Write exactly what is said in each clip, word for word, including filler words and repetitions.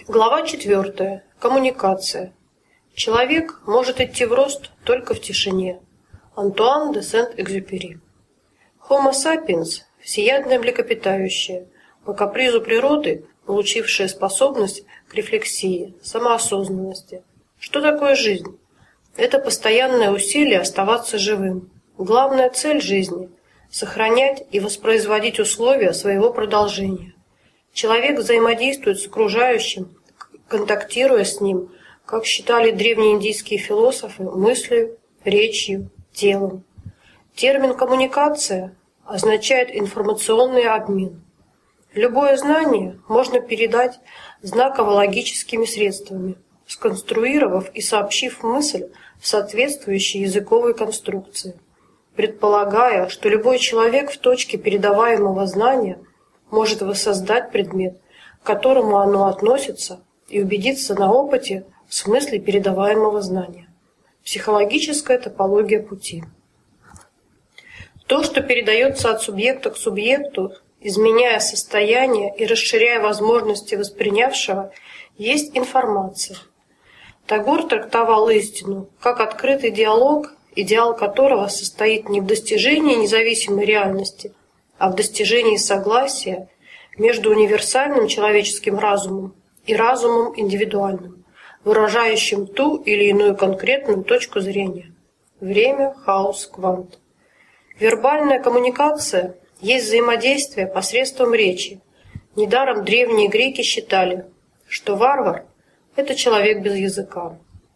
Глава четвертая. Коммуникация. Человек может идти в рост только в тишине. Антуан де Сент-Экзюпери. Homo sapiens – всеядное млекопитающее, по капризу природы, получившее способность к рефлексии, самоосознанности. Что такое жизнь? Это постоянное усилие оставаться живым. Главная цель жизни – сохранять и воспроизводить условия своего продолжения. Человек взаимодействует с окружающим, контактируя с ним, как считали древние индийские философы, мыслью, речью, телом. Термин «коммуникация» означает информационный обмен. Любое знание можно передать знаково-логическими средствами, сконструировав и сообщив мысль в соответствующей языковой конструкции, предполагая, что любой человек в точке передаваемого знания может воссоздать предмет, к которому оно относится, и убедиться на опыте в смысле передаваемого знания. Психологическая топология пути. То, что передается от субъекта к субъекту, изменяя состояние и расширяя возможности воспринявшего, есть информация. Тагор трактовал истину как открытый диалог, идеал которого состоит не в достижении независимой реальности, а в достижении согласия между универсальным человеческим разумом и разумом индивидуальным, выражающим ту или иную конкретную точку зрения. Время, хаос, квант. Вербальная коммуникация есть взаимодействие посредством речи. Недаром древние греки считали, что варвар – это человек без языка.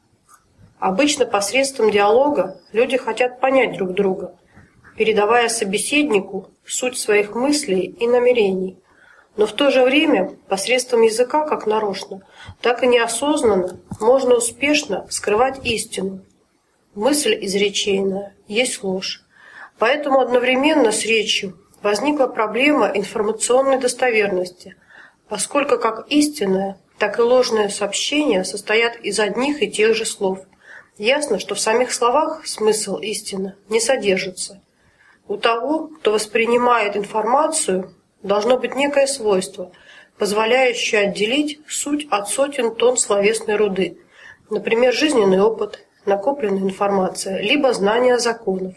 Обычно посредством диалога люди хотят понять друг друга, передавая собеседнику суть своих мыслей и намерений. Но в то же время посредством языка, как нарочно, так и неосознанно, можно успешно скрывать истину. Мысль изреченная есть ложь. Поэтому одновременно с речью возникла проблема информационной достоверности, поскольку как истинное, так и ложное сообщение состоят из одних и тех же слов. Ясно, что в самих словах смысл истины не содержится. У того, кто воспринимает информацию, должно быть некое свойство, позволяющее отделить суть от сотен тонн словесной руды, например, жизненный опыт, накопленная информация, либо знание законов.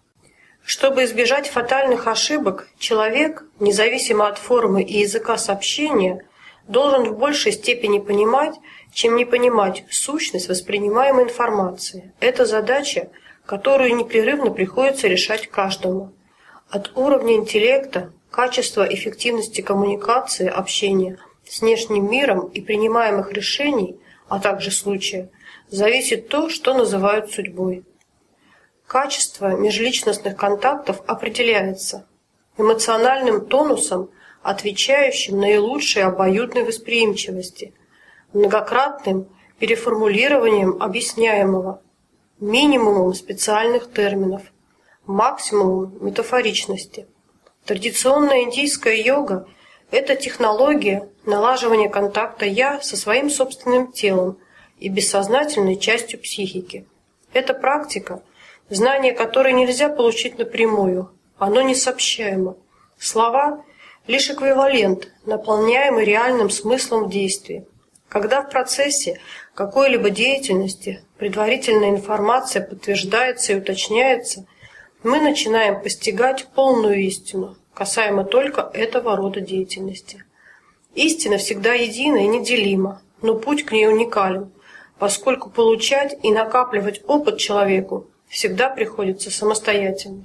Чтобы избежать фатальных ошибок, человек, независимо от формы и языка сообщения, должен в большей степени понимать, чем не понимать сущность воспринимаемой информации. Это задача, которую непрерывно приходится решать каждому. От уровня интеллекта, качества эффективности коммуникации, общения с внешним миром и принимаемых решений, а также случая, зависит то, что называют судьбой. Качество межличностных контактов определяется эмоциональным тонусом, отвечающим наилучшей обоюдной восприимчивости, многократным переформулированием объясняемого, минимумом специальных терминов, максимумом метафоричности. Традиционная индийская йога – это технология налаживания контакта «я» со своим собственным телом и бессознательной частью психики. Это практика, знание которой нельзя получить напрямую, оно несообщаемо. Слова – лишь эквивалент, наполняемый реальным смыслом в действии. Когда в процессе какой-либо деятельности предварительная информация подтверждается и уточняется, мы начинаем постигать полную истину, касаемо только этого рода деятельности. Истина всегда едина и неделима, но путь к ней уникален, поскольку получать и накапливать опыт человеку всегда приходится самостоятельно.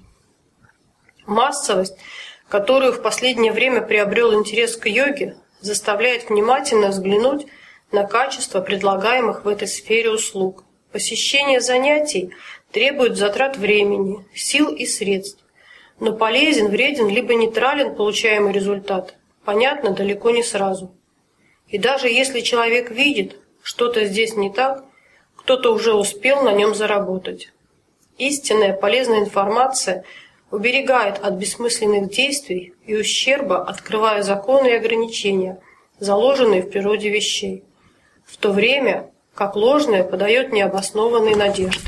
Массовость, которую в последнее время приобрел интерес к йоге, заставляет внимательно взглянуть на качество предлагаемых в этой сфере услуг. Посещение занятий требует затрат времени, сил и средств, но полезен, вреден либо нейтрален получаемый результат, понятно далеко не сразу. И даже если человек видит, что-то здесь не так, кто-то уже успел на нем заработать. Истинная полезная информация уберегает от бессмысленных действий и ущерба, открывая законы и ограничения, заложенные в природе вещей, в то время как ложное подает необоснованные надежды.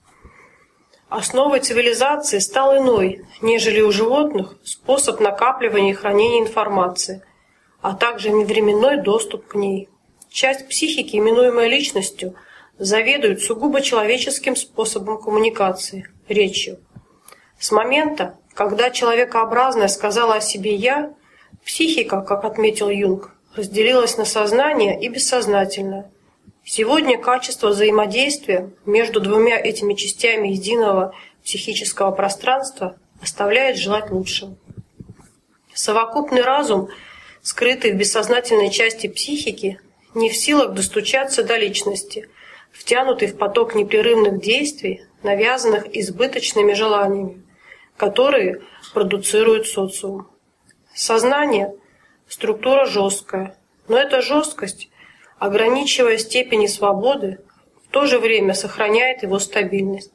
Основой цивилизации стал иной, нежели у животных, способ накапливания и хранения информации, а также невременной доступ к ней. часть психики, именуемая личностью, заведует сугубо человеческим способом коммуникации – речью. С момента, когда человекообразное сказала о себе «я», психика, как отметил Юнг, разделилась на сознание и бессознательное. Сегодня качество взаимодействия между двумя этими частями единого психического пространства оставляет желать лучшего. Совокупный разум, скрытый в бессознательной части психики, не в силах достучаться до личности, втянутый в поток непрерывных действий, навязанных избыточными желаниями, которые продуцирует социум. Сознание – структура жесткая, но эта жесткость, ограничивая степени свободы, в то же время сохраняет его стабильность.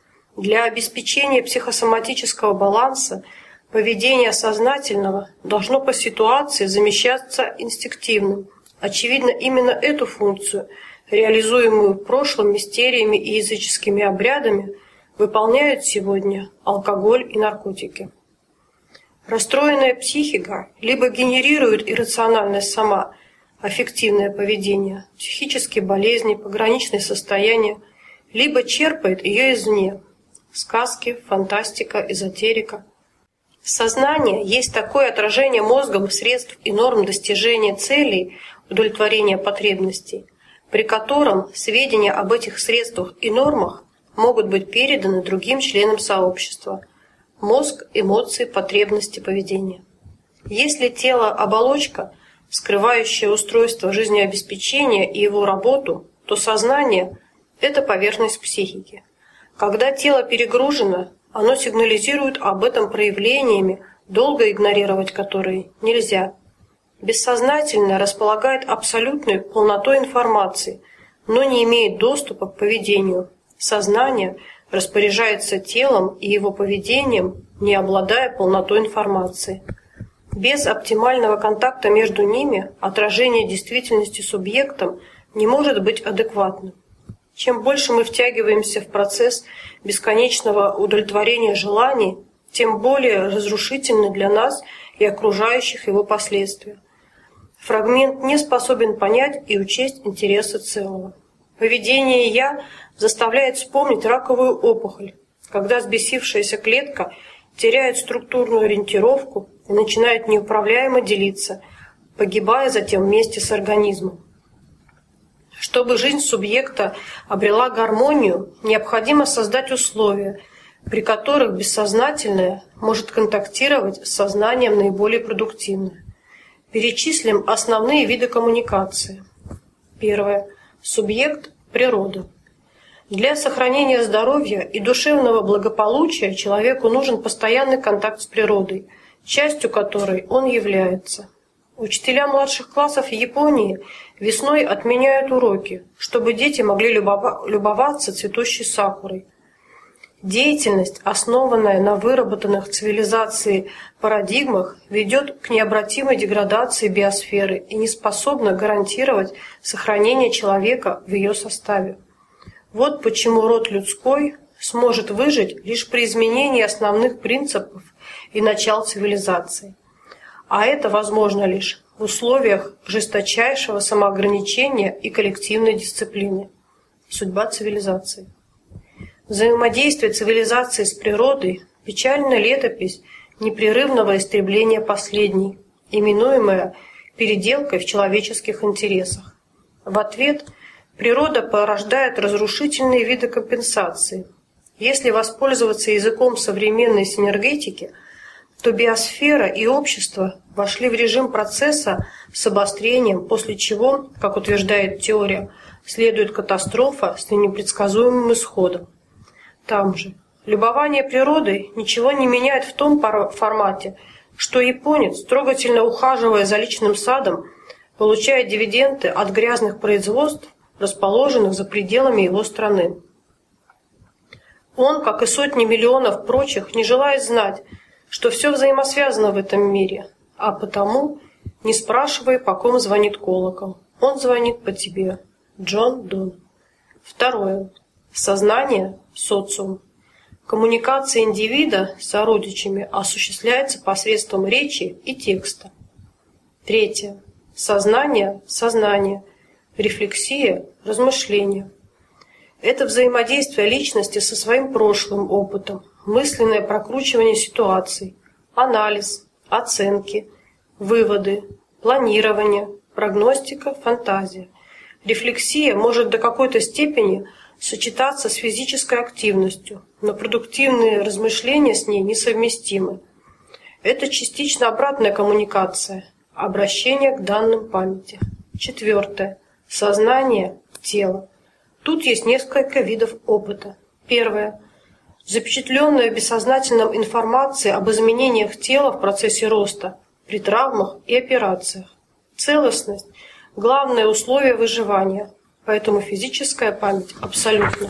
Для обеспечения психосоматического баланса поведение сознательного должно по ситуации замещаться инстинктивным. Очевидно, именно эту функцию, реализуемую прошлым мистериями и языческими обрядами, выполняют сегодня алкоголь и наркотики. Расстроенная психика либо генерирует иррациональность сама, аффективное поведение, психические болезни, пограничные состояния, либо черпает ее извне – сказки, фантастика, эзотерика. Сознание есть такое отражение мозгом средств и норм достижения целей, удовлетворения потребностей, при котором сведения об этих средствах и нормах могут быть переданы другим членам сообщества. Мозг, эмоции, потребности, поведение. Если тело – оболочка, скрывающая устройство жизнеобеспечения и его работу, то сознание – это поверхность психики. Когда тело перегружено, оно сигнализирует об этом проявлениями, долго игнорировать которые нельзя. Бессознательное располагает абсолютной полнотой информации, но не имеет доступа к поведению. Сознание распоряжается телом и его поведением, не обладая полнотой информации. Без оптимального контакта между ними отражение действительности субъектом не может быть адекватным. Чем больше мы втягиваемся в процесс бесконечного удовлетворения желаний, тем более разрушительны для нас и окружающих его последствия. Фрагмент не способен понять и учесть интересы целого. Поведение «я» заставляет вспомнить раковую опухоль, когда взбесившаяся клетка теряет структурную ориентировку и начинает неуправляемо делиться, погибая затем вместе с организмом. Чтобы жизнь субъекта обрела гармонию, необходимо создать условия, при которых бессознательное может контактировать с сознанием наиболее продуктивно. Перечислим основные виды коммуникации. Первое. Субъект – природа. Для сохранения здоровья и душевного благополучия человеку нужен постоянный контакт с природой, частью которой он является. Учителя младших классов Японии весной отменяют уроки, чтобы дети могли любоваться цветущей сакурой. Деятельность, основанная на выработанных цивилизацией парадигмах, ведет к необратимой деградации биосферы и не способна гарантировать сохранение человека в ее составе. Вот почему род людской сможет выжить лишь при изменении основных принципов и начал цивилизации. А это возможно лишь в условиях жесточайшего самоограничения и коллективной дисциплины. Судьба цивилизации. Взаимодействие цивилизации с природой – печальная летопись непрерывного истребления последней, именуемая переделкой в человеческих интересах. В ответ природа порождает разрушительные виды компенсации. Если воспользоваться языком современной синергетики, то биосфера и общество вошли в режим процесса с обострением, после чего, как утверждает теория, следует катастрофа с непредсказуемым исходом. Там же любование природой ничего не меняет в том формате, что японец, трогательно ухаживая за личным садом, получает дивиденды от грязных производств, расположенных за пределами его страны. Он, как и сотни миллионов прочих, не желает знать, что все взаимосвязано в этом мире, а потому, не спрашивай, по ком звонит колокол. Он звонит по тебе. Джон Донн. Второе. Сознание, социум. Коммуникация индивида с сородичами осуществляется посредством речи и текста. Третье. Сознание, сознание. Рефлексия – размышление. Это взаимодействие личности со своим прошлым опытом, мысленное прокручивание ситуаций, анализ, оценки, выводы, планирование, прогностика, фантазия. Рефлексия может до какой-то степени сочетаться с физической активностью, но продуктивные размышления с ней несовместимы. Это частично обратная коммуникация, обращение к данным памяти. Четвертое. Сознание, тело. Тут есть несколько видов опыта. Первое. Запечатленная в бессознательном информация об изменениях тела в процессе роста, при травмах и операциях. Целостность – главное условие выживания, поэтому физическая память абсолютна.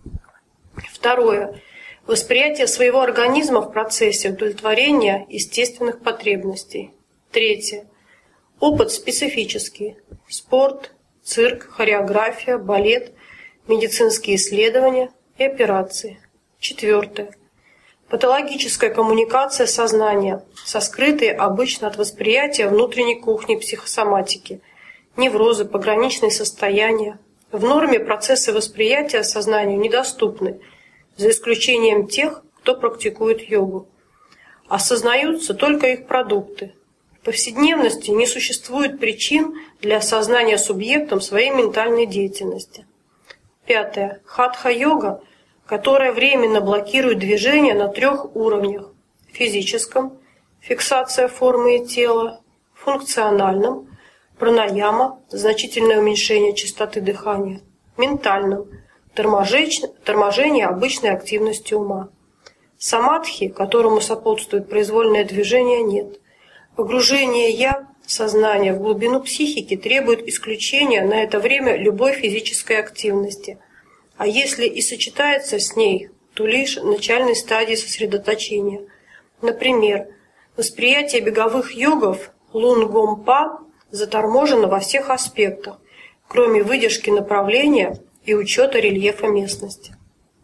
Второе. Восприятие своего организма в процессе удовлетворения естественных потребностей. Третье. Опыт специфический. Спорт, цирк, хореография, балет, медицинские исследования и операции. Четвертое. Патологическая коммуникация сознания, со скрытой обычно от восприятия внутренней кухни психосоматики, неврозы, пограничные состояния. В норме процессы восприятия сознанию недоступны, за исключением тех, кто практикует йогу. Осознаются только их продукты. В повседневности не существует причин для осознания субъектом своей ментальной деятельности. Пятое. Хатха-йога, которая временно блокирует движение на трех уровнях: физическом – фиксация формы и тела, функциональном – пранаяма – значительное уменьшение частоты дыхания, ментальном – торможение обычной активности ума. Самадхи, которому сопутствует произвольное движение, нет. Погружение «я» сознания в глубину психики требует исключения на это время любой физической активности, а если и сочетается с ней, то лишь в начальной стадии сосредоточения. Например, восприятие беговых йогов лунгомпа заторможено во всех аспектах, кроме выдержки направления и учета рельефа местности.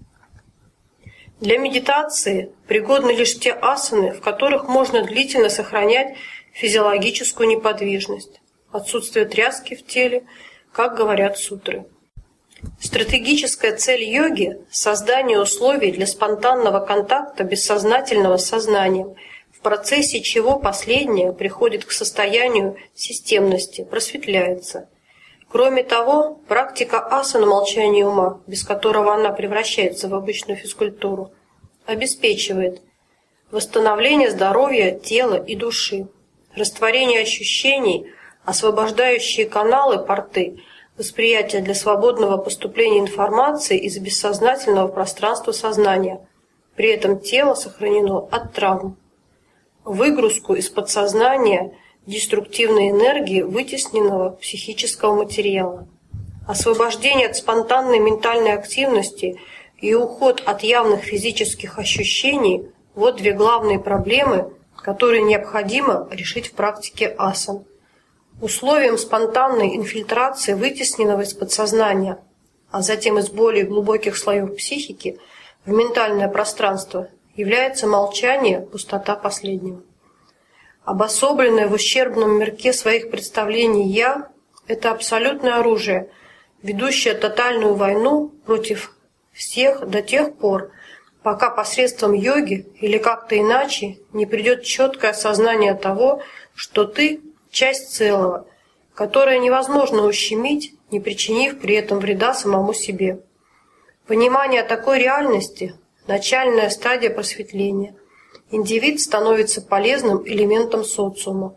Для медитации пригодны лишь те асаны, в которых можно длительно сохранять физиологическую неподвижность, отсутствие тряски в теле, как говорят сутры. Стратегическая цель йоги – создание условий для спонтанного контакта бессознательного с сознанием, в процессе чего последнее приходит к состоянию системности, просветляется. Кроме того, практика асана молчания ума, без которого она превращается в обычную физкультуру, обеспечивает восстановление здоровья тела и души, растворение ощущений, освобождающие каналы, порты, восприятие для свободного поступления информации из бессознательного пространства сознания. При этом тело сохранено от травм. Выгрузку из подсознания деструктивной энергии вытесненного психического материала. Освобождение от спонтанной ментальной активности и уход от явных физических ощущений – вот две главные проблемы, которые необходимо решить в практике асан. Условием спонтанной инфильтрации вытесненного из подсознания, а затем из более глубоких слоев психики в ментальное пространство является молчание, пустота последнего. Обособленное в ущербном мирке своих представлений «я» – это абсолютное оружие, ведущее тотальную войну против всех до тех пор, пока посредством йоги или как-то иначе не придет четкое осознание того, что ты – часть целого, которое невозможно ущемить, не причинив при этом вреда самому себе. Понимание такой реальности – начальная стадия просветления. Индивид становится полезным элементом социума.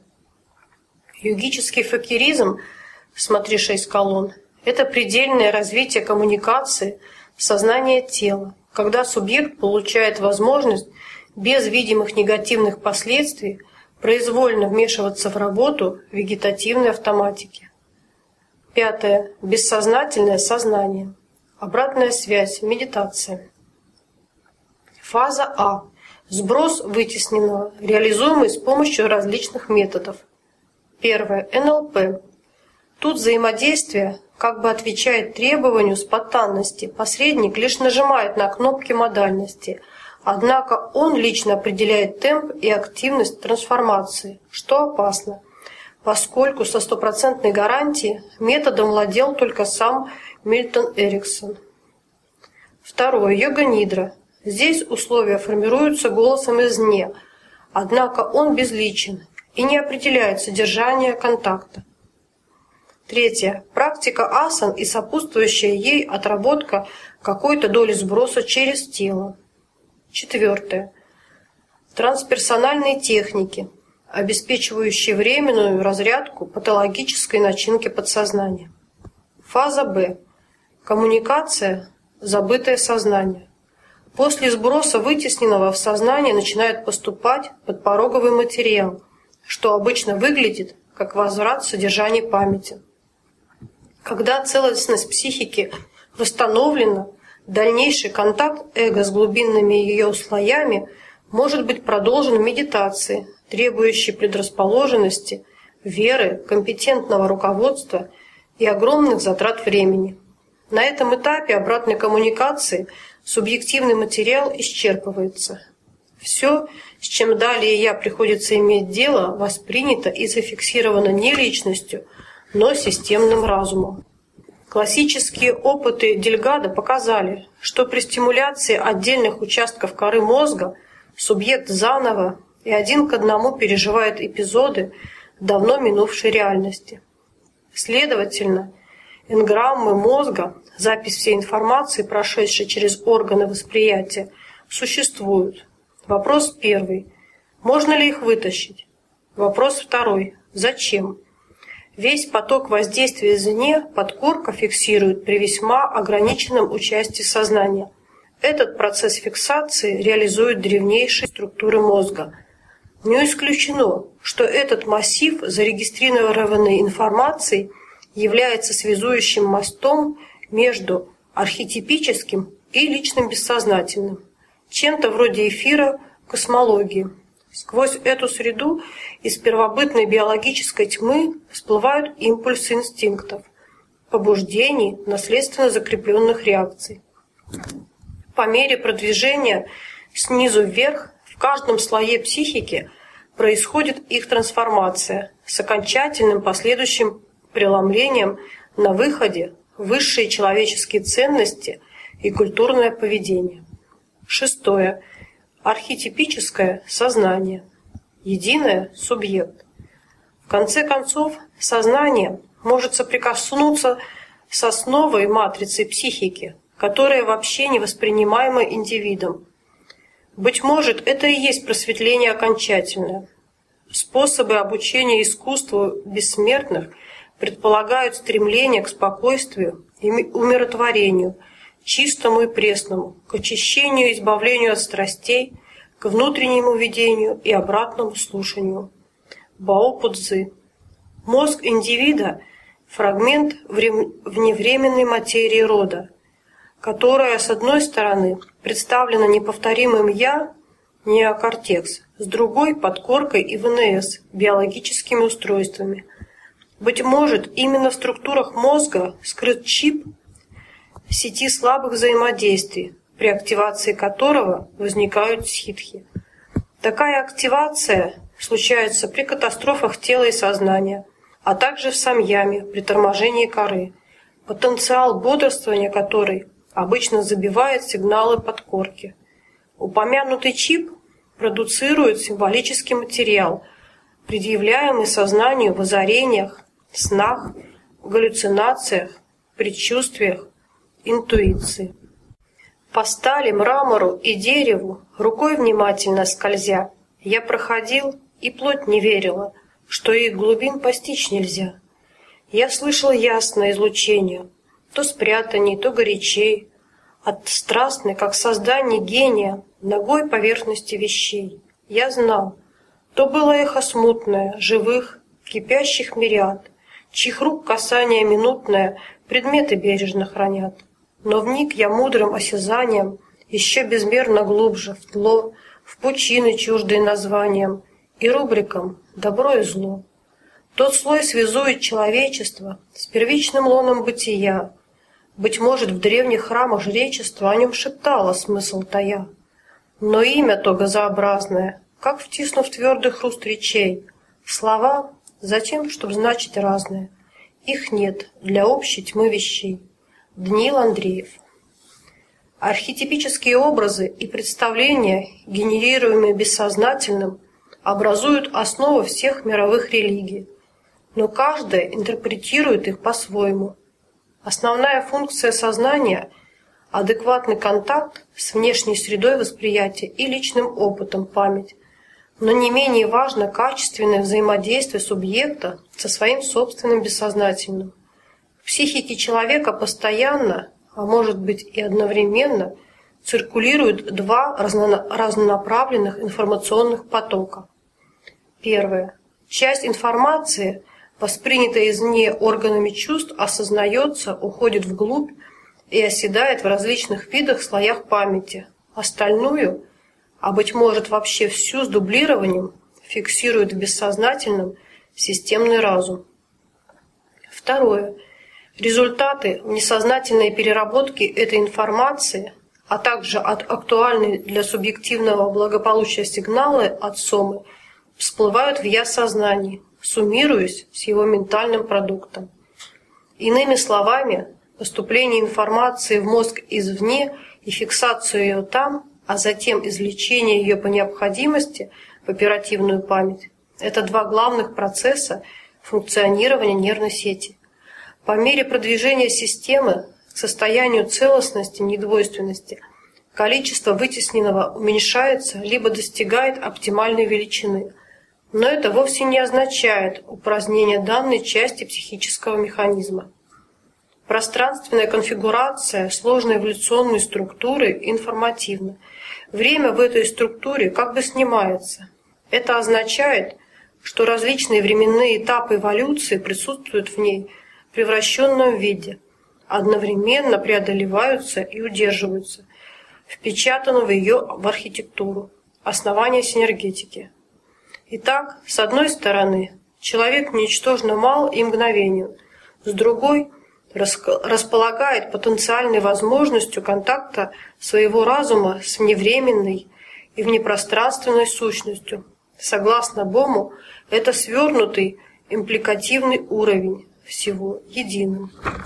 Йогический факиризм, смотри шесть колонн, это предельное развитие коммуникации сознания тела, когда субъект получает возможность без видимых негативных последствий произвольно вмешиваться в работу вегетативной автоматики. Пятое. Бессознательное сознание. Обратная связь, медитация. Фаза А. Сброс вытесненного, реализуемый с помощью различных методов. Первое. эн эл пэ. Тут взаимодействие как бы отвечает требованию спонтанности. Посредник лишь нажимает на кнопки модальности, однако он лично определяет темп и активность трансформации, что опасно. поскольку со стопроцентной гарантией методом владел только сам Мильтон Эриксон. Второе. Йога-нидра. Здесь условия формируются голосом извне, однако он безличен и не определяет содержание контакта. Третье. Практика асан и сопутствующая ей отработка какой-то доли сброса через тело. Четвертое. Трансперсональные техники, обеспечивающие временную разрядку патологической начинки подсознания. Фаза Б. Коммуникация, забытое сознание. После сброса вытесненного в сознание начинает поступать подпороговый материал, что обычно выглядит как возврат содержания памяти. Когда целостность психики восстановлена, дальнейший контакт эго с глубинными ее слоями может быть продолжен в медитации, требующей предрасположенности, веры, компетентного руководства и огромных затрат времени. На этом этапе обратной коммуникации субъективный материал исчерпывается. Все, с чем далее я приходится иметь дело, воспринято и зафиксировано не личностью, но системным разумом. Классические опыты Дельгадо показали, что при стимуляции отдельных участков коры мозга субъект заново и один к одному переживает эпизоды давно минувшей реальности. Следовательно, энграммы мозга, запись всей информации, прошедшей через органы восприятия, существуют. Вопрос первый. Можно ли их вытащить? Вопрос второй. Зачем? Весь поток воздействия извне подкорка фиксирует при весьма ограниченном участии сознания. Этот процесс фиксации реализует древнейшие структуры мозга. Не исключено, что этот массив зарегистрированной информации является связующим мостом между архетипическим и личным бессознательным, чем-то вроде эфира космологии. Сквозь эту среду из первобытной биологической тьмы всплывают импульсы инстинктов, побуждений, наследственно закрепленных реакций. По мере продвижения снизу вверх в каждом слое психики происходит их трансформация с окончательным последующим преломлением на выходе в высшие человеческие ценности и культурное поведение. Шестое. Архетипическое сознание. Единое субъект. В конце концов, сознание может соприкоснуться с основой матрицы психики, которая вообще не воспринимаема индивидом. Быть может, это и есть просветление окончательное. Способы обучения искусству бессмертных предполагают стремление к спокойствию и умиротворению, чистому и пресному, к очищению и избавлению от страстей, к внутреннему видению и обратному слушанию. Бао Пудзи. Мозг индивида – фрагмент вневременной материи рода, которая, с одной стороны, представлена неповторимым «я», неокортекс, с другой – подкоркой и вэ эн эс, биологическими устройствами. Быть может, именно в структурах мозга скрыт чип сети слабых взаимодействий, при активации которого возникают ситхи. Такая активация случается при катастрофах тела и сознания, а также в самьяме при торможении коры, потенциал бодрствования которой обычно забивает сигналы подкорки. Упомянутый чип продуцирует символический материал, предъявляемый сознанию в озарениях, снах, галлюцинациях, предчувствиях, интуиции. По стали, мрамору и дереву, рукой внимательно скользя, я проходил, и плоть не верила, что их глубин постичь нельзя. Я слышал ясное излучение, то спрятанней, то горячей, от страстной, как создание гения, ногой поверхности вещей. Я знал, то было эхо смутное, живых, кипящих мириад, чьих рук касание минутное предметы бережно хранят. Но вник я мудрым осязанием еще безмерно глубже в тло, в пучины, чуждые названиям, и рубрикам «добро и зло». Тот слой связует человечество с первичным лоном бытия. Быть может, в древних храмах жречество о нем шептало смысл тая. Но имя то газообразное, как втиснув твердый хруст речей, слова Затем, чтобы значить разное. Их нет для общей тьмы вещей. Даниил Андреев. Архетипические образы и представления, генерируемые бессознательным, образуют основу всех мировых религий, но каждая интерпретирует их по-своему. Основная функция сознания – адекватный контакт с внешней средой восприятия и личным опытом, память, но не менее важно качественное взаимодействие субъекта со своим собственным бессознательным. В психике человека постоянно, а может быть и одновременно, циркулируют два разнонаправленных информационных потока. Первое. Часть информации, воспринятая извне органами чувств, осознается, уходит вглубь и оседает в различных видах слоях памяти. Остальную, а быть может вообще всю с дублированием, фиксирует в бессознательном системный разум. Второе. Результаты несознательной переработки этой информации, а также от актуальной для субъективного благополучия сигнала от сомы, всплывают в я-сознании, суммируясь с его ментальным продуктом. Иными словами, поступление информации в мозг извне и фиксацию ее там, а затем извлечение ее по необходимости в оперативную память – это два главных процесса функционирования нервной сети. По мере продвижения системы к состоянию целостности, недвойственности, количество вытесненного уменьшается либо достигает оптимальной величины. Но это вовсе не означает упразднение данной части психического механизма. Пространственная конфигурация сложной эволюционной структуры информативна. Время в этой структуре как бы снимается. Это означает, что различные временные этапы эволюции присутствуют в ней в превращенном виде, одновременно преодолеваются и удерживаются, впечатаны в ее в архитектуру, основания синергетики. Итак, с одной стороны, человек ничтожно мал и мгновенен, с другой – располагает потенциальной возможностью контакта своего разума с вневременной и внепространственной сущностью. Согласно Бому, это свернутый импликативный уровень всего единым.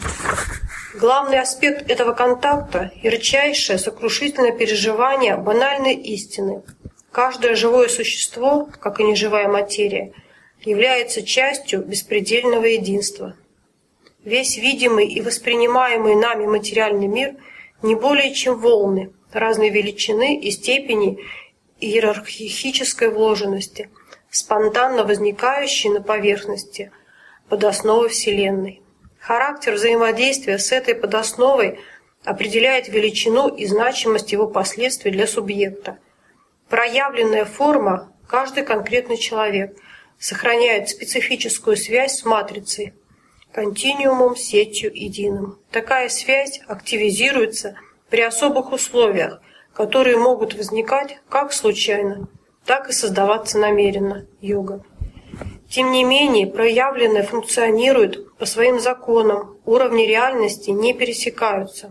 Главный аспект этого контакта – ярчайшее сокрушительное переживание банальной истины. Каждое живое существо, как и неживая материя, является частью беспредельного единства. Весь видимый и воспринимаемый нами материальный мир не более чем волны разной величины и степени иерархической вложенности, спонтанно возникающие на поверхности подосновы Вселенной. Характер взаимодействия с этой подосновой определяет величину и значимость его последствий для субъекта. Проявленная форма, каждый конкретный человек, сохраняет специфическую связь с матрицей, континуумом, сетью единым. Такая связь активизируется при особых условиях, которые могут возникать как случайно, так и создаваться намеренно. Йога. Тем не менее, проявленное функционирует по своим законам, уровни реальности не пересекаются.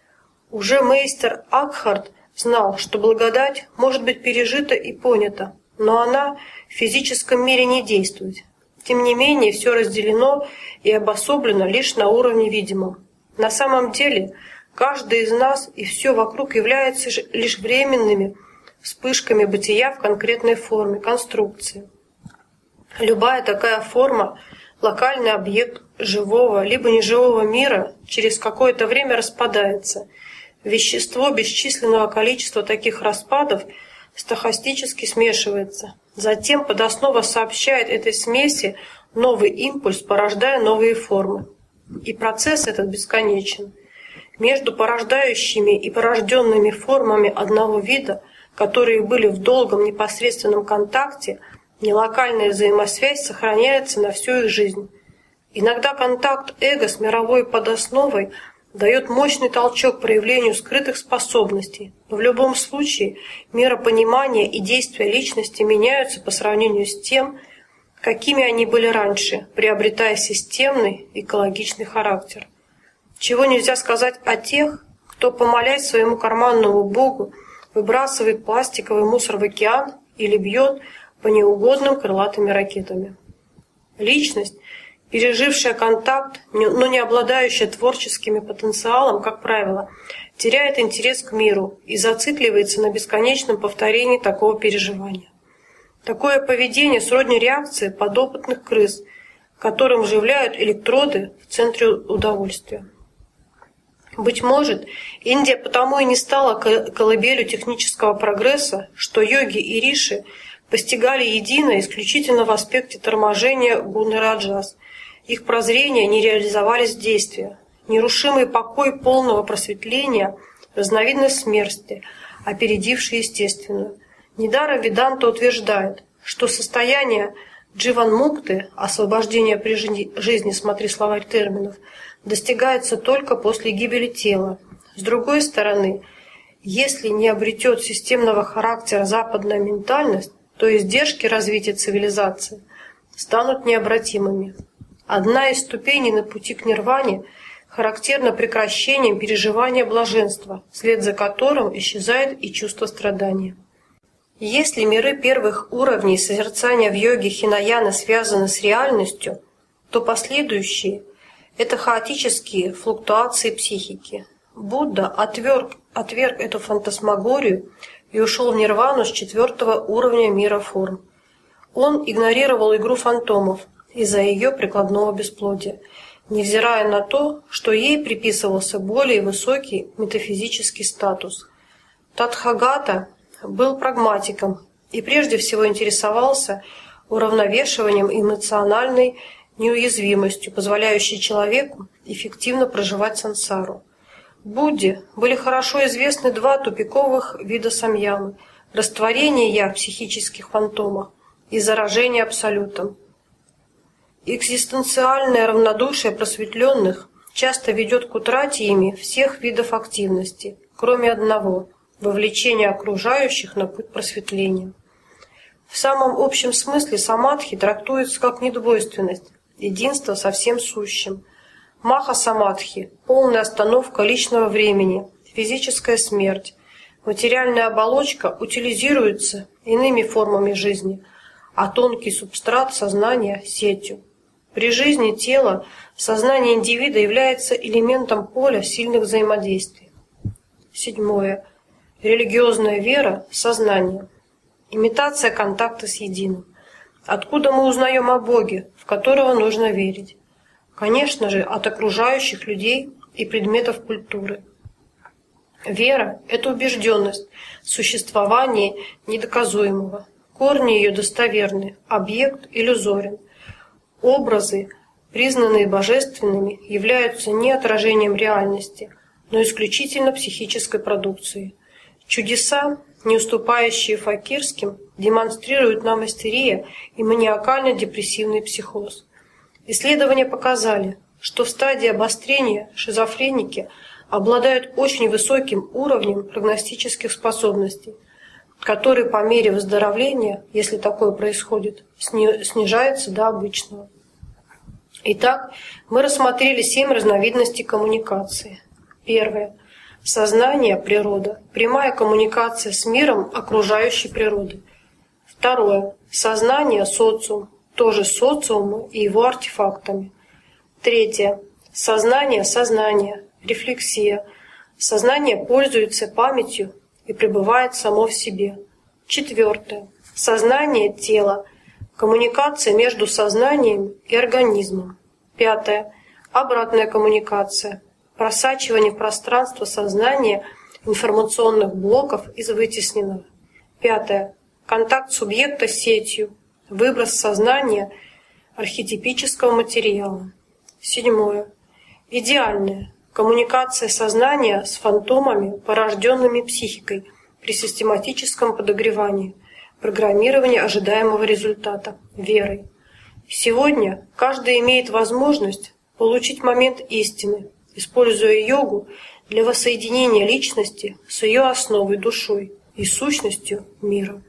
Уже мейстер Акхарт знал, что благодать может быть пережита и понята, но она в физическом мире не действует. Тем не менее, все разделено и обособлено лишь на уровне видимом. На самом деле, каждый из нас и все вокруг является лишь временными вспышками бытия в конкретной форме, конструкции. Любая такая форма, локальный объект живого либо неживого мира через какое-то время распадается. Вещество бесчисленного количества таких распадов стохастически смешивается. Затем подоснова сообщает этой смеси новый импульс, порождая новые формы. И процесс этот бесконечен. Между порождающими и порожденными формами одного вида, которые были в долгом непосредственном контакте, нелокальная взаимосвязь сохраняется на всю их жизнь. Иногда контакт эго с мировой подосновой дает мощный толчок проявлению скрытых способностей, но в любом случае мера понимания и действия личности меняются по сравнению с тем, какими они были раньше, приобретая системный экологичный характер. Чего нельзя сказать о тех, кто, помолясь своему карманному богу, выбрасывает пластиковый мусор в океан или бьет по неугодным крылатыми ракетами. Личность, пережившая контакт, но не обладающая творческим потенциалом, как правило, теряет интерес к миру и зацикливается на бесконечном повторении такого переживания. Такое поведение сродни реакции подопытных крыс, которым вживляют электроды в центре удовольствия. Быть может, Индия потому и не стала колыбелью технического прогресса, что йоги и риши постигали единое исключительно в аспекте торможения гуны раджас. Их прозрения не реализовались в действии. Нерушимый покой полного просветления – разновидность смерти, опередившей естественную. Недаром Веданта утверждает, что состояние дживан-мукты, освобождение при жизни, смотри словарь терминов, достигается только после гибели тела. С другой стороны, если не обретет системного характера западная ментальность, то издержки развития цивилизации станут необратимыми. Одна из ступеней на пути к нирване характерна прекращением переживания блаженства, вслед за которым исчезает и чувство страдания. Если миры первых уровней созерцания в йоге хинаяны связаны с реальностью, то последующие – это хаотические флуктуации психики. Будда отверг, отверг эту фантасмагорию и ушел в нирвану с четвертого уровня мира форм. Он игнорировал игру фантомов из-за ее прикладного бесплодия, невзирая на то, что ей приписывался более высокий метафизический статус. Тадхагата был прагматиком и прежде всего интересовался уравновешиванием эмоциональной неуязвимостью, позволяющей человеку эффективно проживать сансару. Будде были хорошо известны два тупиковых вида самьямы – растворение «я» в психических фантомах и заражение абсолютом. Экзистенциальное равнодушие просветленных часто ведет к утрате ими всех видов активности, кроме одного – вовлечения окружающих на путь просветления. В самом общем смысле самадхи трактуется как недвойственность, единство со всем сущим. Маха-самадхи – полная остановка личного времени, физическая смерть. Материальная оболочка утилизируется иными формами жизни, а тонкий субстрат сознания – сетью. При жизни тела сознание индивида является элементом поля сильных взаимодействий. Седьмое. Религиозная вера – сознание. Имитация контакта с единым. Откуда мы узнаем о Боге, в которого нужно верить? Конечно же, от окружающих людей и предметов культуры. Вера – это убежденность в существовании недоказуемого. Корни ее достоверны, объект иллюзорен. Образы, признанные божественными, являются не отражением реальности, но исключительно психической продукцией. Чудеса, не уступающие факирским, демонстрируют нам истерия и маниакально-депрессивный психоз. Исследования показали, что в стадии обострения шизофреники обладают очень высоким уровнем прогностических способностей, который по мере выздоровления, если такое происходит, снижается до обычного. Итак, мы рассмотрели семь разновидностей коммуникации. Первое. Сознание, природа, прямая коммуникация с миром окружающей природы. Второе. Сознание, социум, тоже социуму и его артефактами. Третье. Сознание, сознание, рефлексия. Сознание пользуется памятью и пребывает само в себе. Четвертое. Сознание, тело, коммуникация между сознанием и организмом. Пятое. Обратная коммуникация. Просачивание в пространство сознания информационных блоков из вытесненного. Пятое. Контакт субъекта с сетью. Выброс сознания архетипического материала. Седьмое. Идеальная. Коммуникация сознания с фантомами, порожденными психикой при систематическом подогревании. Программирование ожидаемого результата. Верой. Сегодня каждый имеет возможность получить момент истины, используя йогу для воссоединения личности с ее основой душой и сущностью мира.